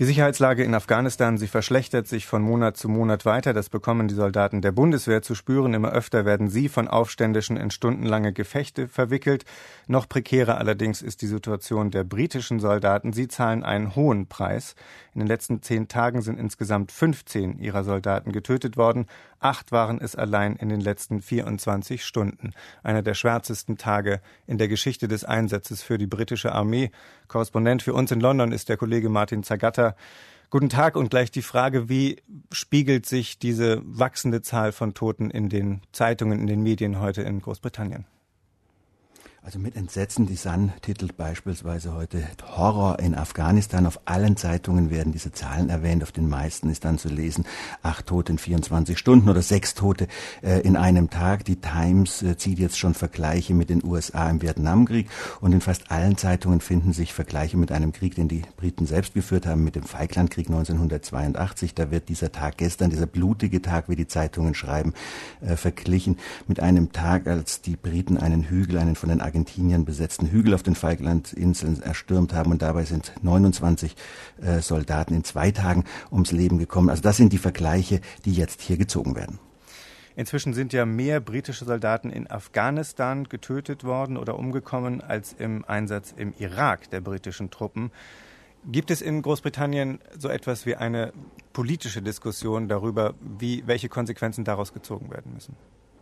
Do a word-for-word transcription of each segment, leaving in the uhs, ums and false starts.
Die Sicherheitslage in Afghanistan, sie verschlechtert sich von Monat zu Monat weiter. Das bekommen die Soldaten der Bundeswehr zu spüren. Immer öfter werden sie von Aufständischen in stundenlange Gefechte verwickelt. Noch prekärer allerdings ist die Situation der britischen Soldaten. Sie zahlen einen hohen Preis. In den letzten zehn Tagen sind insgesamt fünfzehn ihrer Soldaten getötet worden. Acht waren es allein in den letzten vierundzwanzig Stunden. Einer der schwärzesten Tage in der Geschichte des Einsatzes für die britische Armee. Korrespondent für uns in London ist der Kollege Martin Zagatta. Guten Tag und gleich die Frage, wie spiegelt sich diese wachsende Zahl von Toten in den Zeitungen, in den Medien heute in Großbritannien? Also mit Entsetzen, die Sun titelt beispielsweise heute Horror in Afghanistan. Auf allen Zeitungen werden diese Zahlen erwähnt. Auf den meisten ist dann zu lesen, acht Tote in vierundzwanzig Stunden oder sechs Tote äh, in einem Tag. Die Times äh, zieht jetzt schon Vergleiche mit den U S A im Vietnamkrieg. Und in fast allen Zeitungen finden sich Vergleiche mit einem Krieg, den die Briten selbst geführt haben, mit dem Falklandkrieg neunzehnhundertzweiundachtzig. Da wird dieser Tag gestern, dieser blutige Tag, wie die Zeitungen schreiben, äh, verglichen mit einem Tag, als die Briten einen Hügel, einen von den Argentinien besetzten Hügel auf den Falklandinseln erstürmt haben und dabei sind neunundzwanzig äh, Soldaten in zwei Tagen ums Leben gekommen. Also das sind die Vergleiche, die jetzt hier gezogen werden. Inzwischen sind ja mehr britische Soldaten in Afghanistan getötet worden oder umgekommen als im Einsatz im Irak der britischen Truppen. Gibt es in Großbritannien so etwas wie eine politische Diskussion darüber, wie, welche Konsequenzen daraus gezogen werden müssen?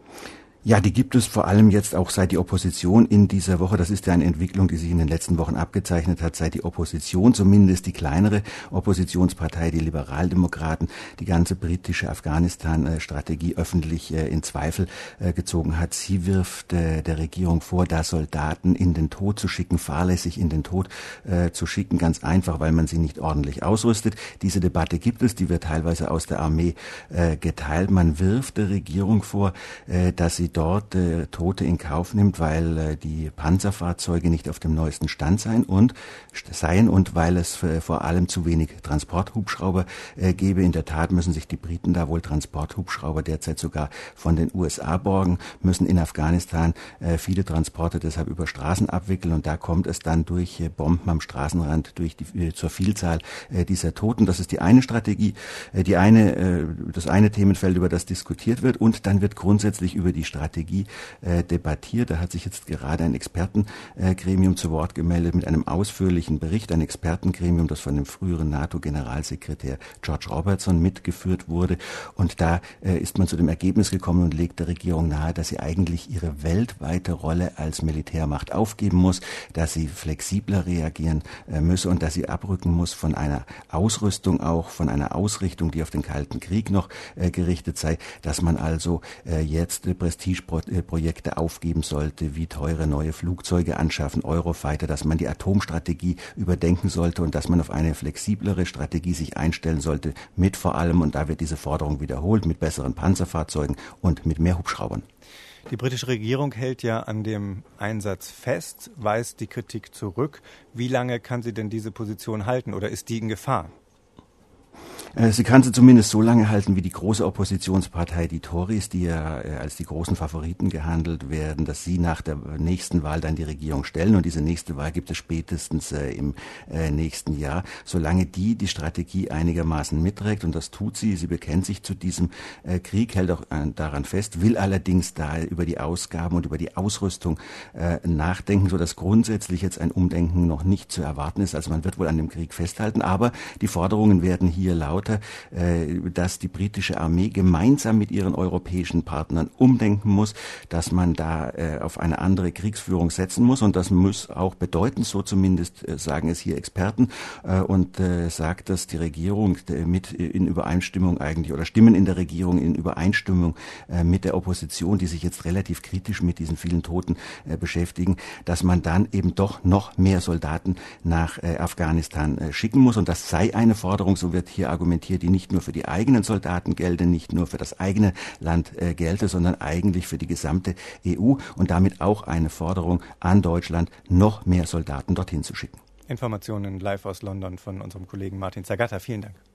Ja, die gibt es vor allem jetzt auch seit die Opposition in dieser Woche, das ist ja eine Entwicklung, die sich in den letzten Wochen abgezeichnet hat, seit die Opposition, zumindest die kleinere Oppositionspartei, die Liberaldemokraten, die ganze britische Afghanistan-Strategie öffentlich in Zweifel gezogen hat. Sie wirft der Regierung vor, da Soldaten in den Tod zu schicken, fahrlässig in den Tod zu schicken, ganz einfach, weil man sie nicht ordentlich ausrüstet. Diese Debatte gibt es, die wird teilweise aus der Armee geteilt. Man wirft der Regierung vor, dass sie dort äh, Tote in Kauf nimmt, weil äh, die Panzerfahrzeuge nicht auf dem neuesten Stand seien und seien und weil es äh, vor allem zu wenig Transporthubschrauber äh, gebe. In der Tat müssen sich die Briten da wohl Transporthubschrauber derzeit sogar von den U S A borgen, müssen in Afghanistan äh, viele Transporte deshalb über Straßen abwickeln und da kommt es dann durch äh, Bomben am Straßenrand durch die, äh, zur Vielzahl äh, dieser Toten. Das ist die eine Strategie, äh, die eine, äh, das eine Themenfeld, über das diskutiert wird und dann wird grundsätzlich über die Strategie Strategie äh, debattiert. Da hat sich jetzt gerade ein Expertengremium äh, zu Wort gemeldet mit einem ausführlichen Bericht, ein Expertengremium, das von dem früheren NATO-Generalsekretär George Robertson mitgeführt wurde. Und da äh, ist man zu dem Ergebnis gekommen und legt der Regierung nahe, dass sie eigentlich ihre weltweite Rolle als Militärmacht aufgeben muss, dass sie flexibler reagieren äh, müsse und dass sie abrücken muss von einer Ausrüstung, auch von einer Ausrichtung, die auf den Kalten Krieg noch äh, gerichtet sei, dass man also äh, jetzt äh, Prestigeprojekte aufgeben sollte, wie teure neue Flugzeuge anschaffen, Eurofighter, dass man die Atomstrategie überdenken sollte und dass man auf eine flexiblere Strategie sich einstellen sollte, mit vor allem, und da wird diese Forderung wiederholt, mit besseren Panzerfahrzeugen und mit mehr Hubschraubern. Die britische Regierung hält ja an dem Einsatz fest, weist die Kritik zurück. Wie lange kann sie denn diese Position halten oder ist die in Gefahr? Sie kann sie zumindest so lange halten, wie die große Oppositionspartei, die Tories, die ja als die großen Favoriten gehandelt werden, dass sie nach der nächsten Wahl dann die Regierung stellen. Und diese nächste Wahl gibt es spätestens äh, im äh, nächsten Jahr. Solange die die Strategie einigermaßen mitträgt, und das tut sie, sie bekennt sich zu diesem äh, Krieg, hält auch äh, daran fest, will allerdings da über die Ausgaben und über die Ausrüstung äh, nachdenken, sodass grundsätzlich jetzt ein Umdenken noch nicht zu erwarten ist. Also man wird wohl an dem Krieg festhalten, aber die Forderungen werden hier laut, dass die britische Armee gemeinsam mit ihren europäischen Partnern umdenken muss, dass man da auf eine andere Kriegsführung setzen muss und das muss auch bedeuten, so zumindest sagen es hier Experten und sagt, dass die Regierung mit in Übereinstimmung eigentlich oder Stimmen in der Regierung in Übereinstimmung mit der Opposition, die sich jetzt relativ kritisch mit diesen vielen Toten beschäftigen, dass man dann eben doch noch mehr Soldaten nach Afghanistan schicken muss und das sei eine Forderung, so wird hier argumentiert, die nicht nur für die eigenen Soldaten gelte, nicht nur für das eigene Land äh, gelte, sondern eigentlich für die gesamte E U und damit auch eine Forderung an Deutschland, noch mehr Soldaten dorthin zu schicken. Informationen live aus London von unserem Kollegen Martin Zagatta. Vielen Dank.